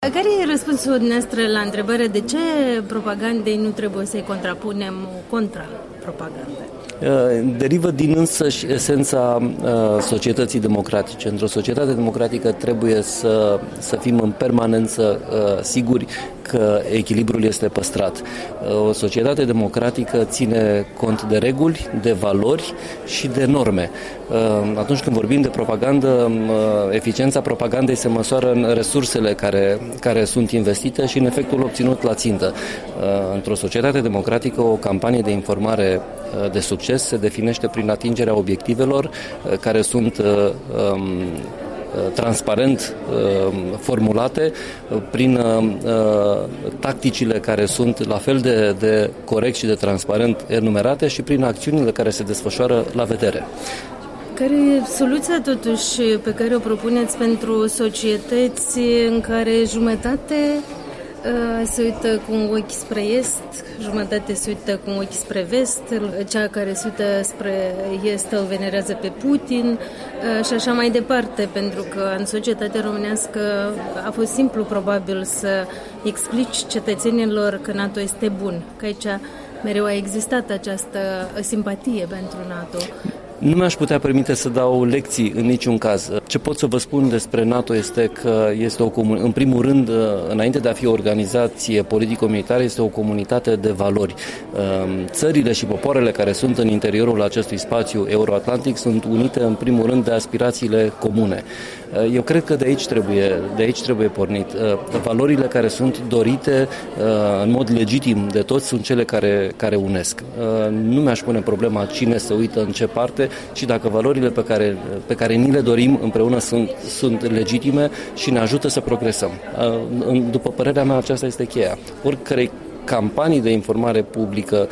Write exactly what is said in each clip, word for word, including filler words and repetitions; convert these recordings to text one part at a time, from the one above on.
Care e răspunsul dumneavoastră la întrebarea de ce propagandei nu trebuie să-i contrapunem o contrapropagandă? Derivă din însăși esența societății democratice. Într-o societate democratică trebuie să, să fim în permanență siguri că echilibrul este păstrat. O societate democratică ține cont de reguli, de valori și de norme. Atunci când vorbim de propagandă, eficiența propagandei se măsoară în resursele care, care sunt investite și în efectul obținut la țintă. Într-o societate democratică, o campanie de informare de succes se definește prin atingerea obiectivelor care sunt transparent formulate, prin tacticile care sunt la fel de, de corect și de transparent enumerate și prin acțiunile care se desfășoară la vedere. Care e soluția totuși pe care o propuneți pentru societăți în care jumătate se uită cu un ochi spre est, jumătate se uită cu un ochi spre vest, cea care se uită spre est îl venerează pe Putin și așa mai departe, pentru că în societatea românească a fost simplu probabil să explici cetățenilor că NATO este bun, că aici mereu a existat această simpatie pentru NATO. Nu mi-aș putea permite să dau lecții în niciun caz. Ce pot să vă spun despre NATO este că este o comun... în primul rând, înainte de a fi o organizație politico-militară, este o comunitate de valori. Țările și popoarele care sunt în interiorul acestui spațiu euroatlantic sunt unite în primul rând de aspirațiile comune. Eu cred că de aici trebuie, de aici trebuie pornit. Valorile care sunt dorite în mod legitim de toți sunt cele care, care unesc. Nu mi-aș pune problema cine se uită în ce parte, și dacă valorile pe care, pe care ni le dorim împreună sunt, sunt legitime și ne ajută să progresăm. După părerea mea, aceasta este cheia. Oricărei campanii de informare publică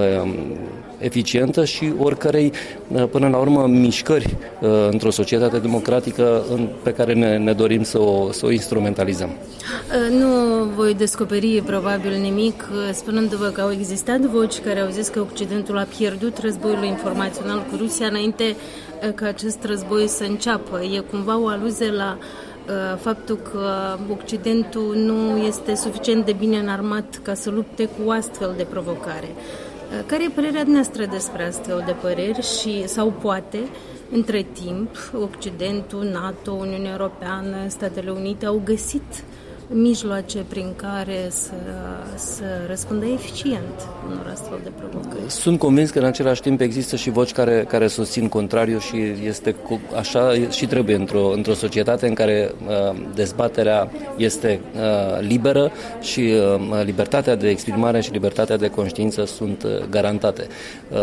eficientă și oricărei, până la urmă, mișcări într-o societate democratică pe care ne, ne dorim să o, să o instrumentalizăm. Nu voi descoperi probabil nimic spunându-vă că au existat voci care au zis că Occidentul a pierdut războiul informațional cu Rusia înainte ca acest război să înceapă. E cumva o aluzie la faptul că Occidentul nu este suficient de bine înarmat ca să lupte cu astfel de provocare. Care e părerea noastră despre astfel de păreri și, sau poate, între timp, Occidentul, NATO, Uniunea Europeană, Statele Unite au găsit mijloace prin care să, să răspundă eficient unor astfel de provocări? Sunt convins că în același timp există și voci care, care susțin contrariu și este cu, așa și trebuie într-o, într-o societate în care uh, dezbaterea este uh, liberă și uh, libertatea de exprimare și libertatea de conștiință sunt uh, garantate. Uh,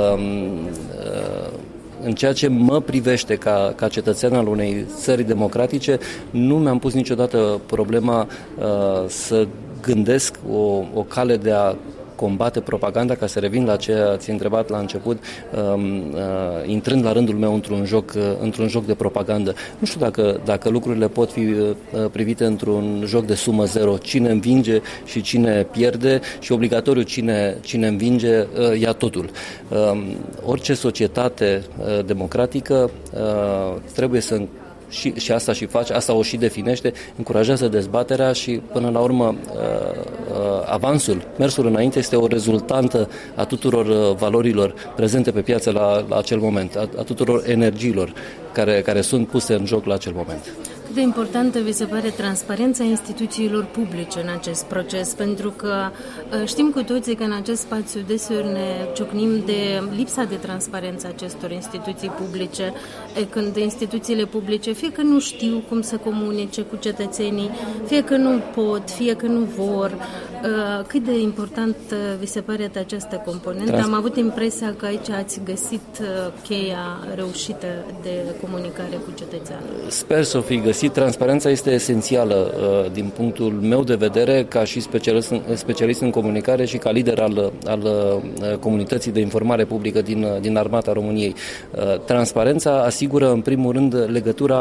uh, În ceea ce mă privește ca, ca cetățean al unei țări democratice, nu mi-am pus niciodată problema uh, să gândesc o, o cale de a combate propaganda, ca să revin la ce ați întrebat la început, uh, uh, intrând la rândul meu într-un joc, uh, într-un joc de propagandă. Nu știu dacă, dacă lucrurile pot fi uh, privite într-un joc de sumă zero. Cine învinge și cine pierde și obligatoriu cine, cine învinge uh, ia totul. Uh, orice societate uh, democratică uh, trebuie să Și, și asta și face, asta o și definește, încurajează dezbaterea și până la urmă uh, uh, avansul, mersul înainte este o rezultantă a tuturor uh, valorilor prezente pe piață la, la acel moment, a, a tuturor energiilor care, care sunt puse în joc la acel moment. Cât de importantă vi se pare transparența instituțiilor publice în acest proces? Pentru că știm cu toții că în acest spațiu deseori ne ciocnim de lipsa de transparență a acestor instituții publice, când instituțiile publice fie că nu știu cum să comunice cu cetățenii, fie că nu pot, fie că nu vor. Cât de important vi se pare această componentă? Trans- Am avut impresia că aici ați găsit cheia reușită de comunicare cu cetățeanul. Sper să o fi găsit. Transparența este esențială din punctul meu de vedere ca și specialist în, specialist în comunicare și ca lider al, al comunității de informare publică din, din Armata României. Transparența asigură în primul rând legătura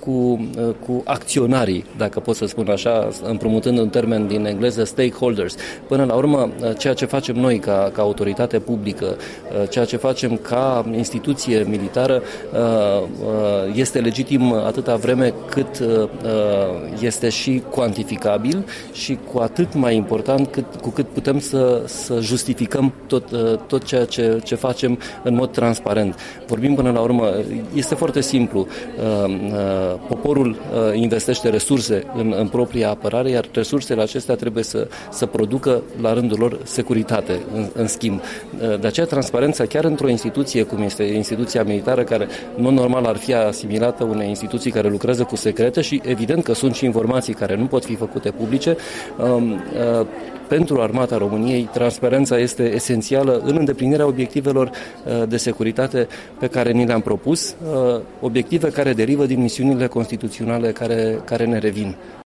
cu, cu acționarii, dacă pot să spun așa, împrumutând un termen din engleză, stakeholders. Până la urmă, ceea ce facem noi ca, ca autoritate publică, ceea ce facem ca instituție militară este legitim atâta vreme cât este și cuantificabil și cu atât mai important cât, cu cât putem să, să justificăm tot, tot ceea ce, ce facem în mod transparent. Vorbim până la urmă, este foarte simplu. Poporul investește resurse în, în propria apărare, iar resursele acestea trebuie să, să producă la rândul lor securitate în, în schimb. De aceea transparența chiar într-o instituție cum este instituția militară, care în normal ar fi asimilată unei instituții care lucrează cu secrete și evident că sunt și informații care nu pot fi făcute publice. Pentru Armata României, transparența este esențială în îndeplinirea obiectivelor de securitate pe care ni le-am propus, obiective care derivă din misiunile constituționale care, care ne revin.